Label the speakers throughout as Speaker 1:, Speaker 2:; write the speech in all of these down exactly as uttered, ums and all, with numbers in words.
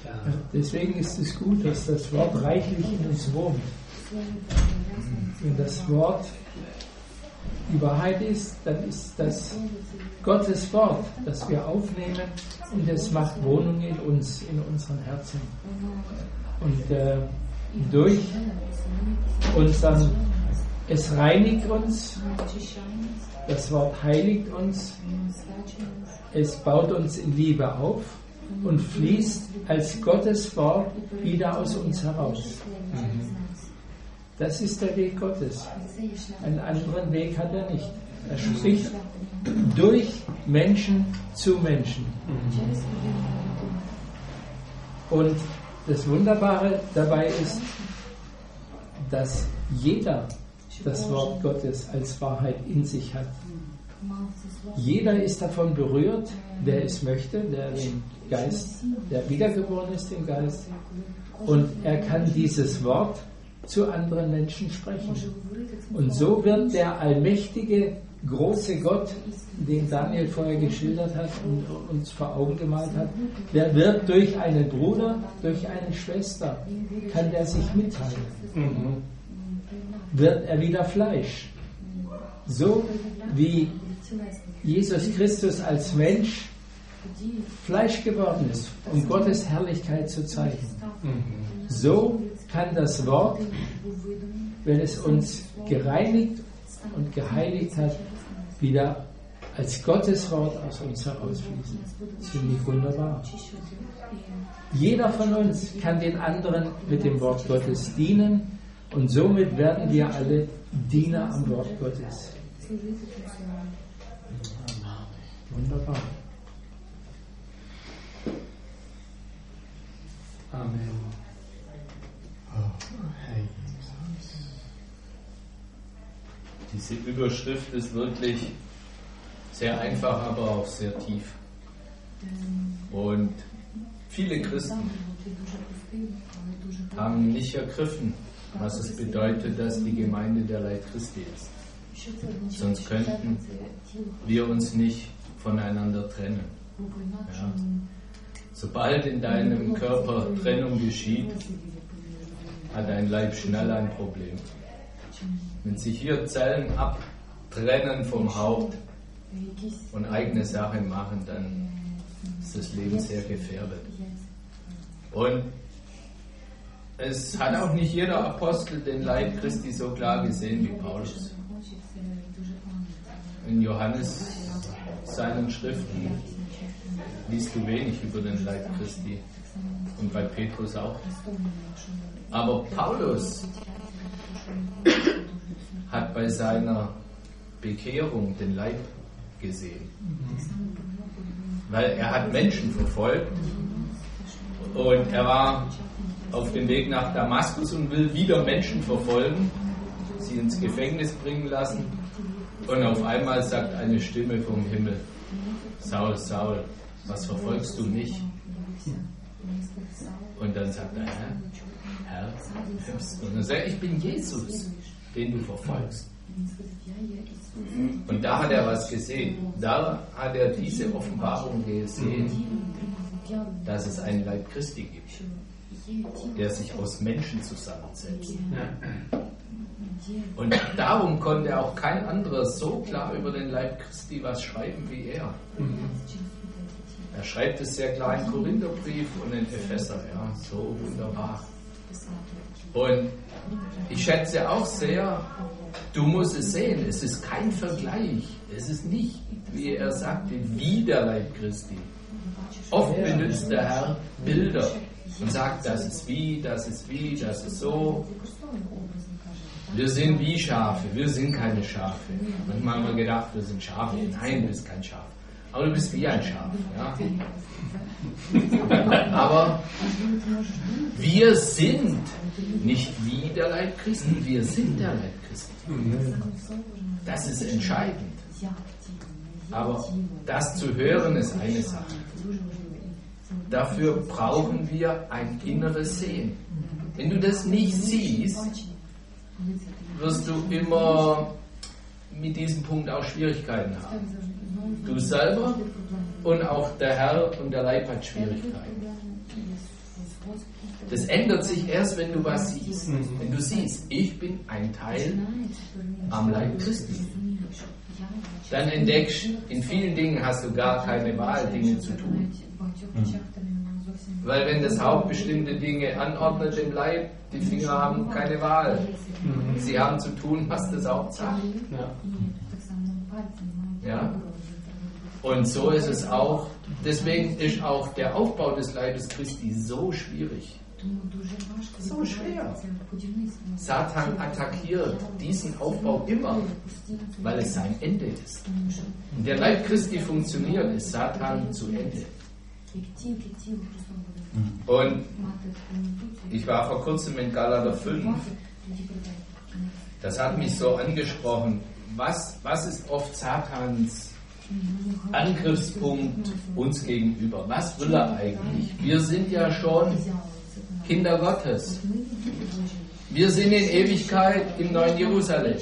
Speaker 1: Deswegen ist es gut, dass das Wort reichlich in uns wohnt. Wenn das Wort die Wahrheit ist, dann ist das Gottes Wort, das wir aufnehmen, und es macht Wohnung in uns, in unseren Herzen. Und äh, durch unseren, es reinigt uns, das Wort heiligt uns, es baut uns in Liebe auf und fließt als Gottes Wort wieder aus uns heraus. Das ist der Weg Gottes. Einen anderen Weg hat er nicht. Er spricht durch Menschen zu Menschen. Und das Wunderbare dabei ist, dass jeder das Wort Gottes als Wahrheit in sich hat. Jeder ist davon berührt, der es möchte, der den Geist, der wiedergeboren ist im Geist. Und er kann dieses Wort zu anderen Menschen sprechen. Und so wird der allmächtige, große Gott, den Daniel vorher geschildert hat und uns vor Augen gemalt hat, der wird durch einen Bruder, durch eine Schwester, kann der sich mitteilen. Mhm. Wird er wieder Fleisch. So wie Jesus Christus als Mensch Fleisch geworden ist, um Gottes Herrlichkeit zu zeigen. So kann das Wort, wenn es uns gereinigt und geheiligt hat, wieder als Gottes Wort aus uns herausfließen. Das finde ich wunderbar. Jeder von uns kann den anderen mit dem Wort Gottes dienen, und somit werden wir alle Diener am Wort Gottes. Wunderbar. Amen.
Speaker 2: Diese Überschrift ist wirklich sehr einfach, aber auch sehr tief. Und viele Christen haben nicht ergriffen, was es bedeutet, dass die Gemeinde der Leib Christi ist. Sonst könnten wir uns nicht voneinander trennen. Ja. Sobald in deinem Körper Trennung geschieht, hat dein Leib schnell ein Problem. Wenn sich hier Zellen abtrennen vom Haupt und eigene Sachen machen, dann ist das Leben sehr gefährdet. Und es hat auch nicht jeder Apostel den Leib Christi so klar gesehen wie Paulus. In Johannes seinen Schriften liest du wenig über den Leib Christi und bei Petrus auch. Aber Paulus hat bei seiner Bekehrung den Leib gesehen. Weil er hat Menschen verfolgt und er war auf dem Weg nach Damaskus und will wieder Menschen verfolgen, sie ins Gefängnis bringen lassen, und auf einmal sagt eine Stimme vom Himmel: Saul, Saul, was verfolgst du mich? Und dann sagt er: Herr, Herr, und dann sagt er: ich bin Jesus, den du verfolgst. Und da hat er was gesehen. Da hat er diese Offenbarung gesehen, dass es einen Leib Christi gibt, der sich aus Menschen zusammensetzt. Und darum konnte auch kein anderer so klar über den Leib Christi was schreiben wie er. Er schreibt es sehr klar im Korintherbrief und in Epheser, ja, so wunderbar. Und ich schätze auch sehr, du musst es sehen, es ist kein Vergleich, es ist nicht, wie er sagte, wie der Leib Christi. Oft benutzt der Herr Bilder und sagt, das ist wie, das ist wie, das ist so. Wir sind wie Schafe, wir sind keine Schafe. Manchmal haben wir gedacht, wir sind Schafe. Nein, du bist kein Schaf. Aber du bist wie ein Schaf. Ja? Aber wir sind nicht wie der Leib Christi, wir sind der Leib Christi. Das ist entscheidend. Aber das zu hören ist eine Sache. Dafür brauchen wir ein inneres Sehen. Wenn du das nicht siehst, wirst du immer mit diesem Punkt auch Schwierigkeiten haben. Du selber und auch der Herr und der Leib hat Schwierigkeiten. Das ändert sich erst, wenn du was siehst. Wenn du siehst, ich bin ein Teil am Leib Christi. Dann entdeckst, in vielen Dingen hast du gar keine Wahl, Dinge zu tun. Weil wenn das Haupt bestimmte Dinge anordnet im Leib, die Finger haben keine Wahl. Sie haben zu tun, was das Haupt sagt. Ja? Und so ist es auch. Deswegen ist auch der Aufbau des Leibes Christi so schwierig. So schwer. Satan attackiert diesen Aufbau immer, weil es sein Ende ist. Und der Leib Christi funktioniert, ist Satan zu Ende. Und ich war vor kurzem in Galater fünf. Das hat mich so angesprochen. Was, was ist oft Satans Angriffspunkt uns gegenüber? Was will er eigentlich? Wir sind ja schon Kinder Gottes. Wir sind in Ewigkeit im neuen Jerusalem.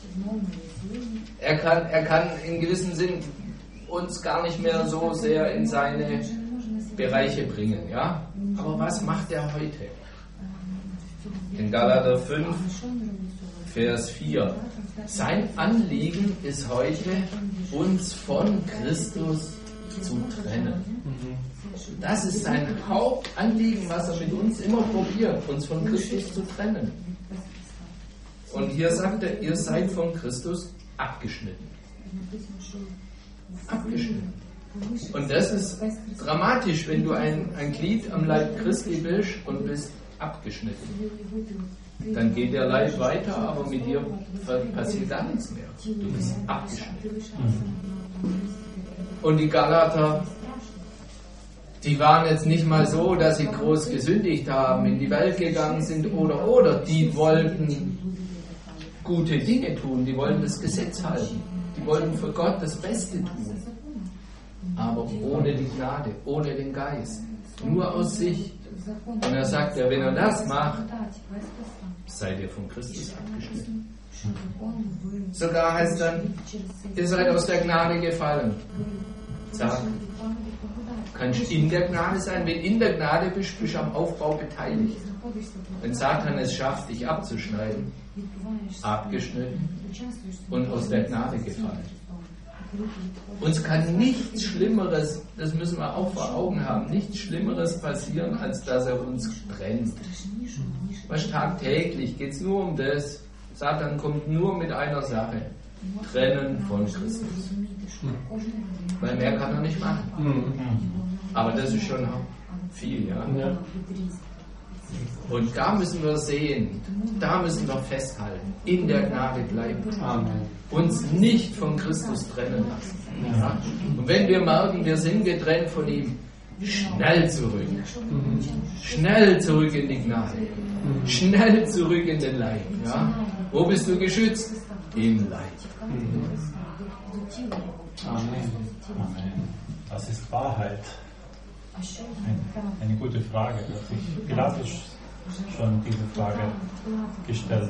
Speaker 2: Er kann, er kann in gewissem Sinn uns gar nicht mehr so sehr in seine Bereiche bringen. Ja? Aber was macht er heute? In Galater fünf, Vers vier. Sein Anliegen ist heute, uns von Christus zu trennen. Das ist sein Hauptanliegen, was er mit uns immer probiert, uns von Christus zu trennen. Und hier sagt er, ihr seid von Christus abgeschnitten. Abgeschnitten. Und das ist dramatisch, wenn du ein, ein Glied am Leib Christi bist und bist abgeschnitten. Dann geht der Leib weiter, aber mit dir passiert gar nichts mehr. Du bist abgeschnitten. Und die Galater, die waren jetzt nicht mal so, dass sie groß gesündigt haben, in die Welt gegangen sind oder oder. Die wollten gute Dinge tun, die wollten das Gesetz halten, die wollten für Gott das Beste tun. Aber ohne die Gnade, ohne den Geist, nur aus sich. Und er sagt ja, wenn er das macht, seid ihr von Christus abgeschnitten. Sogar heißt dann, ihr seid aus der Gnade gefallen. Sag, kannst in der Gnade sein. Wenn in der Gnade bist, bist du am Aufbau beteiligt. Wenn Satan es schafft, dich abzuschneiden, abgeschnitten und aus der Gnade gefallen. Uns kann nichts Schlimmeres, das müssen wir auch vor Augen haben, nichts Schlimmeres passieren, als dass er uns trennt. Was tagtäglich geht es nur um das. Satan kommt nur mit einer Sache: Trennen von Christus. Weil mehr kann er nicht machen. Aber das ist schon viel, ja. Und da müssen wir sehen, da müssen wir festhalten, in der Gnade bleiben. Amen. Uns nicht von Christus trennen lassen. Ja? Und wenn wir merken, wir sind getrennt von ihm, schnell zurück. Schnell zurück in die Gnade. Schnell zurück in den Leib. Ja? Wo bist du geschützt? Im Leib.
Speaker 3: Amen. Amen. Das ist Wahrheit. Eine, eine gute Frage. Pilatus schon diese Frage gestellt.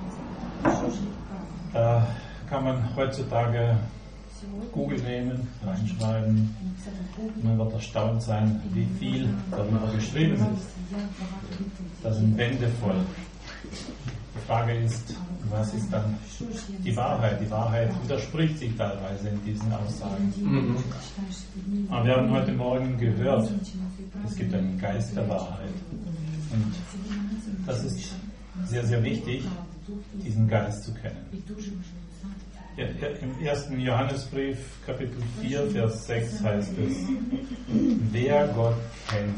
Speaker 3: Da kann man heutzutage Google nehmen, reinschreiben. Man wird erstaunt sein, wie viel darüber geschrieben ist. Da sind Bände voll. Die Frage ist, was ist dann die Wahrheit? Die Wahrheit widerspricht sich teilweise in diesen Aussagen. Mhm. Aber wir haben heute Morgen gehört, es gibt einen Geist der Wahrheit. Und das ist sehr, sehr wichtig, diesen Geist zu kennen. Ja, im ersten Johannesbrief, Kapitel vier, Vers sechs heißt es, wer Gott kennt,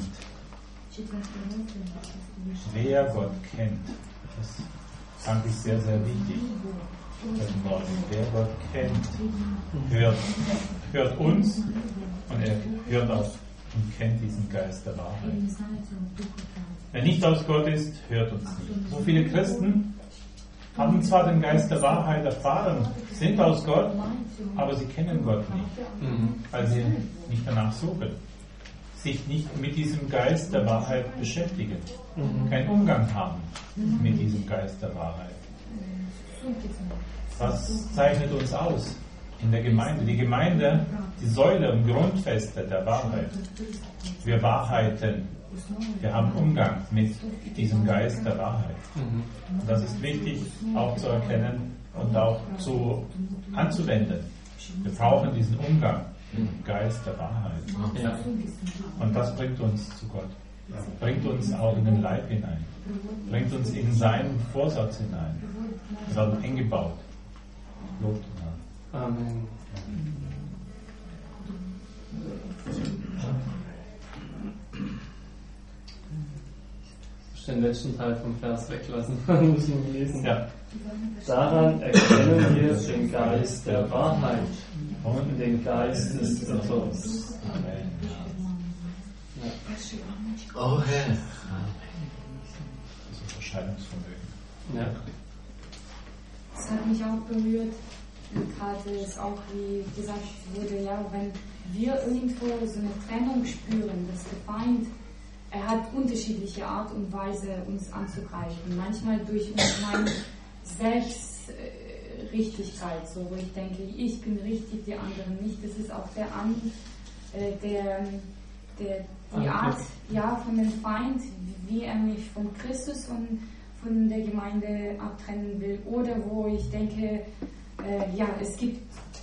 Speaker 3: wer Gott kennt, das fand ich sehr, sehr wichtig. Wer Gott kennt, hört, hört uns und er hört auf und kennt diesen Geist der Wahrheit. Wer nicht aus Gott ist, hört uns nicht. So viele Christen haben zwar den Geist der Wahrheit erfahren, sind aus Gott, aber sie kennen Gott nicht, weil sie nicht danach suchen, sich nicht mit diesem Geist der Wahrheit beschäftigen, keinen Umgang haben mit diesem Geist der Wahrheit. Was zeichnet uns aus in der Gemeinde? Die Gemeinde, die Säule und Grundfeste der Wahrheit. Wir wahrheiten Wir haben Umgang mit diesem Geist der Wahrheit. Und das ist wichtig auch zu erkennen und auch zu, anzuwenden. Wir brauchen diesen Umgang mit dem Geist der Wahrheit.
Speaker 1: Ja.
Speaker 3: Und das bringt uns zu Gott. Bringt uns auch in den Leib hinein. Bringt uns in seinen Vorsatz hinein. Wir werden eng gebaut. Lob den Herrn.
Speaker 1: Amen. Den letzten Teil vom Vers weglassen, müssen wir lesen.
Speaker 3: Ja.
Speaker 1: Daran erkennen wir den Geist der Wahrheit und den Geist des Irrtums.
Speaker 3: Amen.
Speaker 1: Ja.
Speaker 2: Oh Herr.
Speaker 3: Das Unterscheidungsvermögen.
Speaker 1: Ja.
Speaker 4: Das hat mich auch berührt. Gerade ist auch, wie gesagt wurde, ja, wenn wir irgendwo so eine Trennung spüren, dass der Feind, er hat unterschiedliche Art und Weise, uns anzugreifen. Manchmal durch meine Selbstrichtigkeit, so wo ich denke, ich bin richtig, die anderen nicht. Das ist auch der, An, äh, der, der die Art, ja, von dem Feind, wie er mich von Christus und von der Gemeinde abtrennen will. Oder wo ich denke, äh, ja, es gibt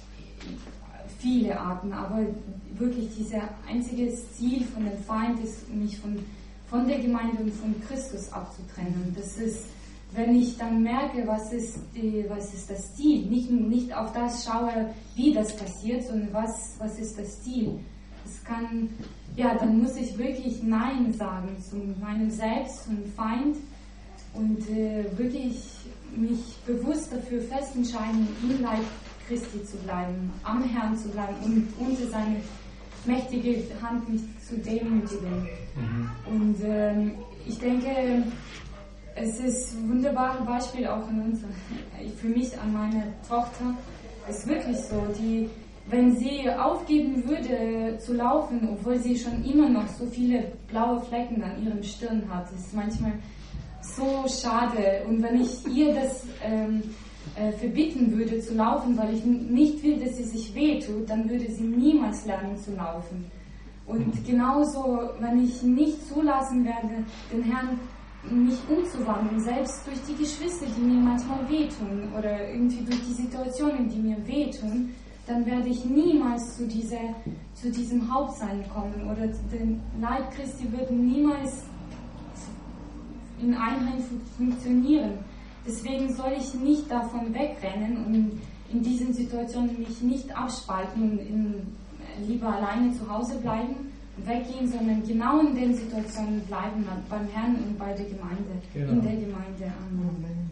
Speaker 4: viele Arten, aber wirklich dieses einzige Ziel von dem Feind ist, mich von, von der Gemeinde und von Christus abzutrennen. Das ist, wenn ich dann merke, was ist, die, was ist das Ziel, nicht, nicht auf das schaue, wie das passiert, sondern was, was ist das Ziel. Das kann, ja, dann muss ich wirklich Nein sagen zu meinem Selbst und Feind und äh, wirklich mich bewusst dafür fest entscheiden, im Leib Christi zu bleiben, am Herrn zu bleiben und unter seine mächtige Hand mich zu demütigen. Mhm. Und ähm, ich denke, es ist ein wunderbares Beispiel auch in uns, für mich an meine Tochter. Es ist wirklich so, die, wenn sie aufgeben würde zu laufen, obwohl sie schon immer noch so viele blaue Flecken an ihrem Stirn hat, ist manchmal so schade. Und wenn ich ihr das ähm, äh, verbieten würde zu laufen, weil ich n- nicht will, dass sie sich wehtut, dann würde sie niemals lernen zu laufen. Und genauso, wenn ich nicht zulassen werde, den Herrn mich umzuwandeln, selbst durch die Geschwister, die mir manchmal wehtun oder irgendwie durch die Situationen, die mir wehtun, dann werde ich niemals zu, dieser, zu diesem Hauptsein kommen oder der Leib Christi wird niemals in Einheit funktionieren. Deswegen soll ich nicht davon wegrennen und in diesen Situationen mich nicht abspalten und in, lieber alleine zu Hause bleiben und weggehen, sondern genau in den Situationen bleiben, beim Herrn und bei der Gemeinde, genau. In der Gemeinde. Amen.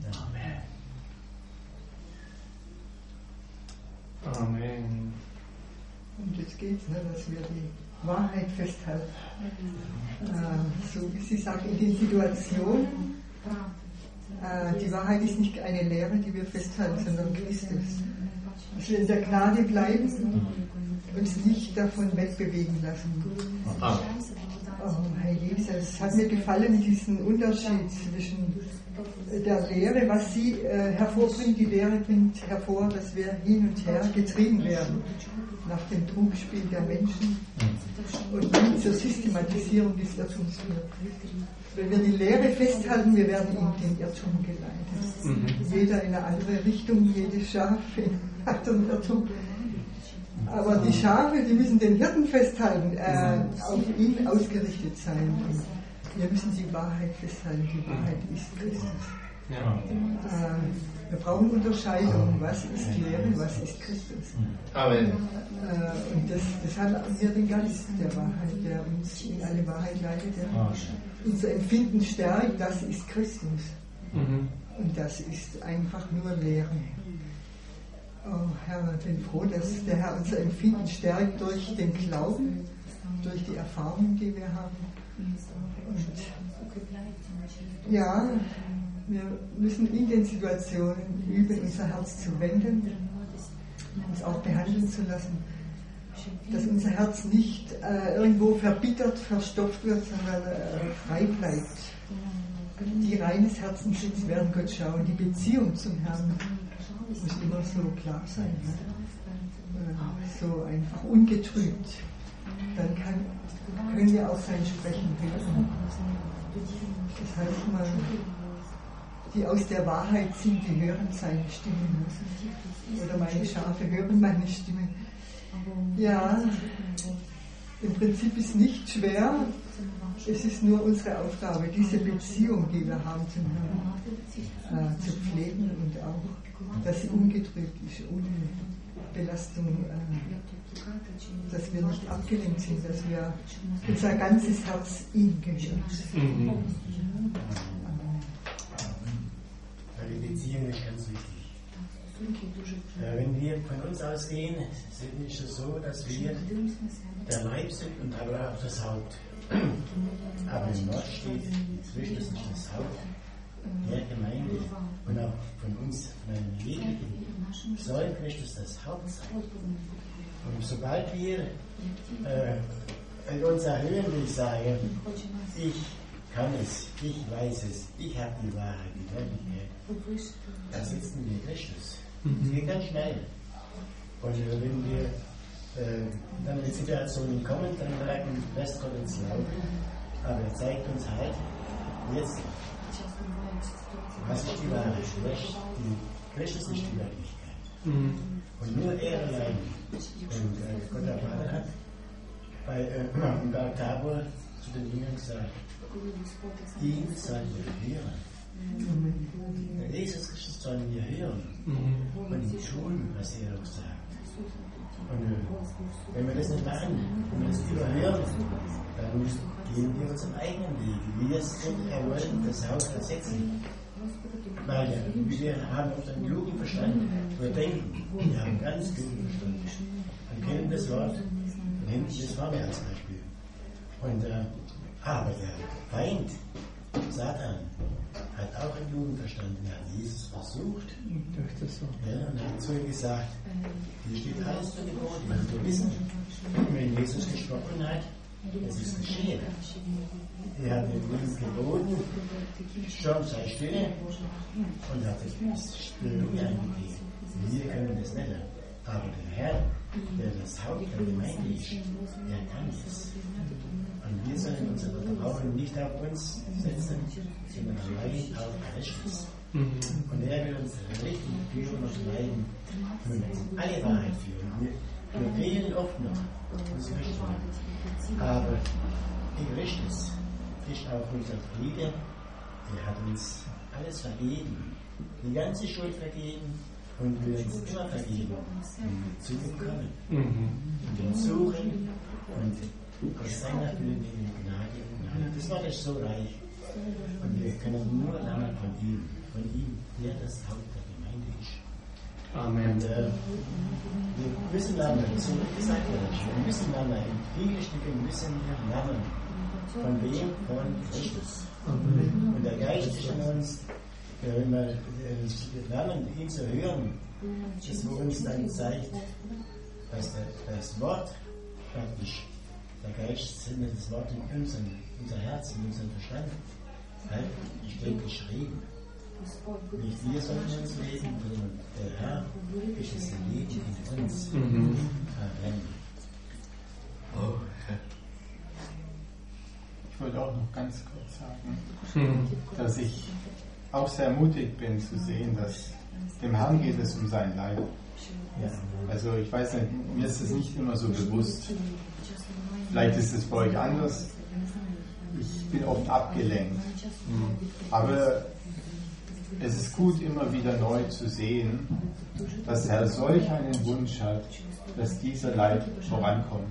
Speaker 1: Amen. Amen.
Speaker 5: Und jetzt geht es, ne, dass wir die Wahrheit festhalten. Äh, so wie Sie sagen, in den Situationen, äh, die Wahrheit ist nicht eine Lehre, die wir festhalten, sondern Christus. Dass wir in der Gnade bleiben, uns nicht davon wegbewegen lassen.
Speaker 2: Ah.
Speaker 5: Oh, Herr Jesus, es hat mir gefallen, diesen Unterschied zwischen der Lehre, was sie äh, hervorbringt. Die Lehre bringt hervor, dass wir hin und her getrieben werden nach dem Trugspiel der Menschen und nicht zur Systematisierung des Irrtums führt. Wenn wir die Lehre festhalten, wir werden in den Irrtum geleitet. Mhm. Jeder in eine andere Richtung, jedes Schaf in einem anderen Irrtum. Aber die Schafe, die müssen den Hirten festhalten, äh, auf ihn ausgerichtet sein. Und wir müssen die Wahrheit festhalten. Die Wahrheit ist Christus.
Speaker 1: Ja.
Speaker 5: Äh, wir brauchen Unterscheidung. Was ist Lehre, was ist Christus?
Speaker 2: Amen.
Speaker 5: Äh, und das, das hat wir den Geist der Wahrheit, der uns in alle Wahrheit leitet, der unser Empfinden stärkt. Das ist Christus.
Speaker 1: Mhm.
Speaker 5: Und das ist einfach nur Lehre. Oh Herr, ich bin froh, dass der Herr unser Empfinden stärkt durch den Glauben, durch die Erfahrungen, die wir haben. Und ja, wir müssen in den Situationen üben, unser Herz zu wenden, uns auch behandeln zu lassen, dass unser Herz nicht äh, irgendwo verbittert, verstopft wird, sondern äh, frei bleibt. Die reines Herzensschutz werden Gott schauen, die Beziehung zum Herrn muss immer so klar sein, ne? So einfach ungetrübt. Dann kann können wir auch sein Sprechen hören. Das heißt mal, die aus der Wahrheit sind, die hören seine Stimme. Oder meine Schafe hören meine Stimme. Ja, im Prinzip ist nicht schwer, es ist nur unsere Aufgabe, diese Beziehung, die wir haben zum Herrn, äh, zu pflegen und auch, dass sie ungetrübt ist, ohne Belastung, äh, dass wir nicht abgelenkt sind, dass wir unser ganzes Herz ihm gehört. Mhm.
Speaker 6: Die Beziehung ist ganz wichtig. Äh, wenn wir von uns ausgehen, ist es so, dass wir der Leib sind und aber auch das Haupt. Aber im Wort steht, Christus ist das Haupt der Gemeinde und auch von uns, von einem jeglichen, soll Christus das Haupt sein. Und sobald wir äh, uns erhöhen, will ich sagen, ich kann es, ich weiß es, ich habe die Wahrheit, die Wirklichkeit, da sitzen wir Christus. Es geht ganz schnell. Und äh, wenn wir äh, dann in Situationen kommen, dann merken, lässt Gott uns laufen. Aber er zeigt uns halt, jetzt, was ist die Wahrheit? Die Christus ist die Wirklichkeit. Mhm. Und nur er allein. Und äh, Gott der Vater hat bei äh, Berg Tabor zu den Jüngern gesagt, ihn sollen wir hören. Mhm. Jesus Christus sollen wir hören mhm. und tun, was er uns sagt. Und äh, wenn wir das nicht machen, wenn wir das überhören, dann gehen wir unseren eigenen Weg. Wir sind, er wollen das Haus ersetzen. Weil ja, wir haben oft einen klugen Verstand. Wir denken, wir haben einen ganz klugen Verstand. Wir kennen das Wort von hinten bis vorne als Beispiel. Und, äh, aber der Feind, Satan, hat auch einen klugen Verstand. Er hat Jesus versucht. Ja, und hat zu ihm gesagt, hier steht alles zu geboten. Und wir wissen, wenn Jesus gesprochen hat, es ist geschehen. Er hat den ihm geboten, schon sei stille, und hat das Stille eingegeben. Wir können das nicht. Aber der Herr, der das Haupt der Gemeinde ist, der kann es. Und wir sollen unser Vertrauen nicht auf uns setzen, sondern allein auf Christus. Und er will uns richtig führen und leiden und uns alle Wahrheit führen. Wir, wir fehlen oft noch, das möchten wir. Aber in Christus ist auch unser Friede. Er hat uns alles vergeben, die ganze Schuld vergeben und will uns immer vergeben, wenn wir zu ihm kommen und ihn suchen und aus seiner Fülle Gnade und Gnade. Das Wort ist so reich und wir können nur lernen von ihm, von ihm, der das Haupt der Gemeinde ist. Amen. Und, äh, wir müssen lernen, so wie gesagt wird, wir müssen lernen, in vielen Stücken müssen wir lernen. Von wem? Von Christus. Mhm. Und der Geist ist in uns, wenn wir lernen, ihn zu hören, das wo uns dann zeigt, dass das Wort praktisch, der Geist sendet das Wort in unseren, unser Herz, in unseren Verstand. Halt, steht geschrieben. Nicht wir sollen uns leben, sondern der Herr ist das Leben in uns. Mhm. Amen.
Speaker 3: Oh. Ich wollte auch noch ganz kurz sagen, dass ich auch sehr mutig bin zu sehen, dass dem Herrn geht es um sein Leib. Also ich weiß nicht, mir ist es nicht immer so bewusst. Vielleicht ist es bei euch anders. Ich bin oft abgelenkt. Aber es ist gut, immer wieder neu zu sehen, dass der Herr solch einen Wunsch hat, dass dieser Leib vorankommt.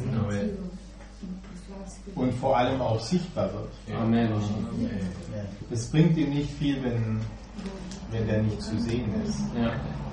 Speaker 3: Und vor allem auch sichtbar wird. Amen. Es bringt ihm nicht viel, wenn, wenn der nicht zu sehen ist. Ja.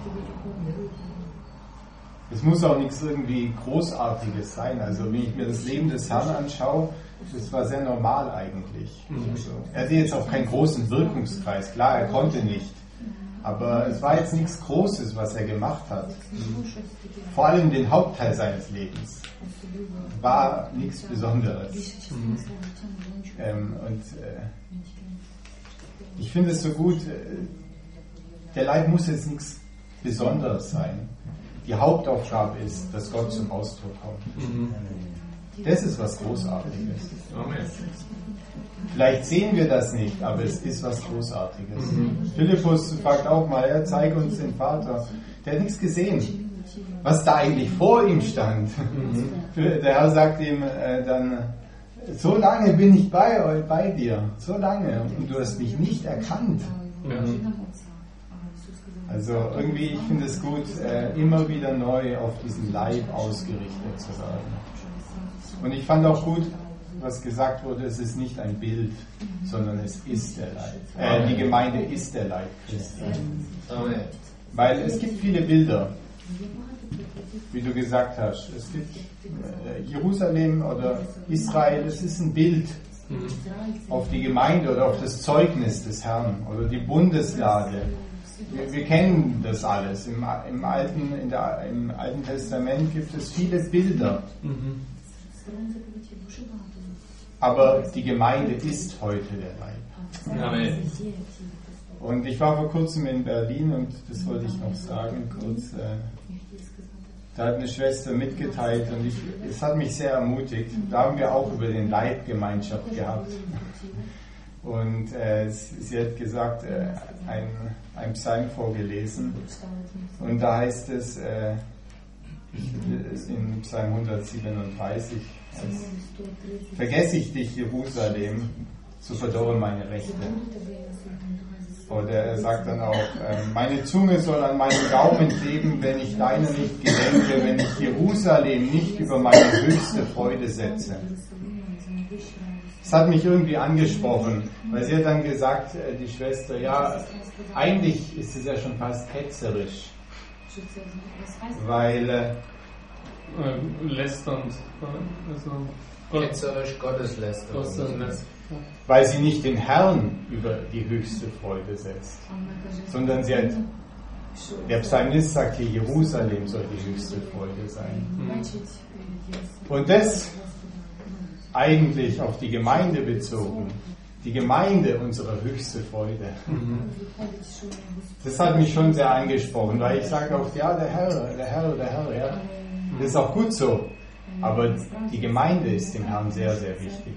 Speaker 3: Es muss auch nichts irgendwie Großartiges sein. Also wenn ich mir das Leben des Herrn anschaue, das war sehr normal eigentlich. Also, er hatte jetzt auch keinen großen Wirkungskreis. Klar, er konnte nicht. Aber es war jetzt nichts Großes, was er gemacht hat. Vor allem den Hauptteil seines Lebens war nichts Besonderes. Mhm. Ähm, und äh, ich finde es so gut, äh, der Leib muss jetzt nichts Besonderes sein. Die Hauptaufgabe ist, dass Gott zum Ausdruck kommt. Mhm.
Speaker 7: Das ist was Großartiges. Vielleicht sehen wir das nicht, aber es ist was Großartiges. Mhm. Philippus fragt auch mal, ja, zeig uns den Vater. Der hat nichts gesehen, was da eigentlich vor ihm stand. Mhm. Der Herr sagt ihm äh, dann, so lange bin ich bei, bei dir, so lange, und du hast mich nicht erkannt. Mhm. Also irgendwie, ich finde es gut, äh, immer wieder neu auf diesen Leib ausgerichtet zu werden. Und ich fand auch gut, was gesagt wurde, es ist nicht ein Bild, sondern es ist der Leib. Äh, die Gemeinde ist der Leib Christi. Weil es gibt viele Bilder, wie du gesagt hast. Es gibt äh, Jerusalem oder Israel, es ist ein Bild auf die Gemeinde oder auf das Zeugnis des Herrn oder die Bundeslade. Wir, wir kennen das alles. Im, im, Alten, in der, Im Alten Testament gibt es viele Bilder. Mhm. Aber die Gemeinde ist heute der Leib. Amen. Und ich war vor kurzem in Berlin und das wollte ich noch sagen kurz. Äh, da hat eine Schwester mitgeteilt und ich, es hat mich sehr ermutigt. Da haben wir auch über den Leib Gemeinschaft gehabt. Und äh, sie hat gesagt, äh, ein, ein Psalm vorgelesen. Und da heißt es äh, in Psalm hundertsiebenunddreißig, vergesse ich dich, Jerusalem, so verdorren meine Rechte. Oder er sagt dann auch, äh, meine Zunge soll an meinem Gaumen kleben, wenn ich deiner nicht gedenke, wenn ich Jerusalem nicht über meine höchste Freude setze. Das hat mich irgendwie angesprochen, weil sie hat dann gesagt, äh, die Schwester, ja, eigentlich ist es ja schon fast hetzerisch, weil äh,
Speaker 1: äh, lästernd, also Gott,
Speaker 2: hetzerisch Gotteslästerung.
Speaker 7: Weil sie nicht den Herrn über die höchste Freude setzt, sondern sie hat, der Psalmist sagt hier, Jerusalem soll die höchste Freude sein. Und das eigentlich auf die Gemeinde bezogen, die Gemeinde unsere höchste Freude. Das hat mich schon sehr angesprochen, weil ich sage auch, ja, der Herr, der Herr, der Herr, ja, das ist auch gut so, aber die Gemeinde ist dem Herrn sehr, sehr wichtig.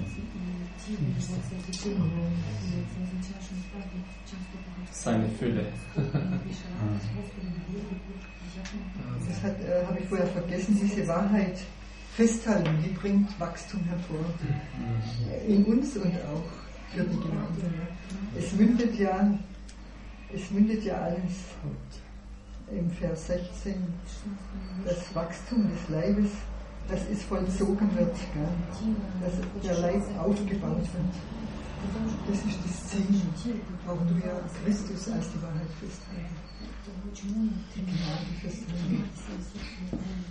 Speaker 1: Seine Fülle.
Speaker 5: Das äh, habe ich vorher vergessen, diese Wahrheit festhalten, die bringt Wachstum hervor. In uns und auch für die Gemeinde. Es mündet ja, es mündet ja alles im Vers sechzehn, das Wachstum des Leibes, dass es vollzogen wird, gell? Dass der Leib aufgebaut wird. Das ist das Ziel. Brauchen wir ja Christus als die Wahrheit festhalten. Die Gnade festhalten.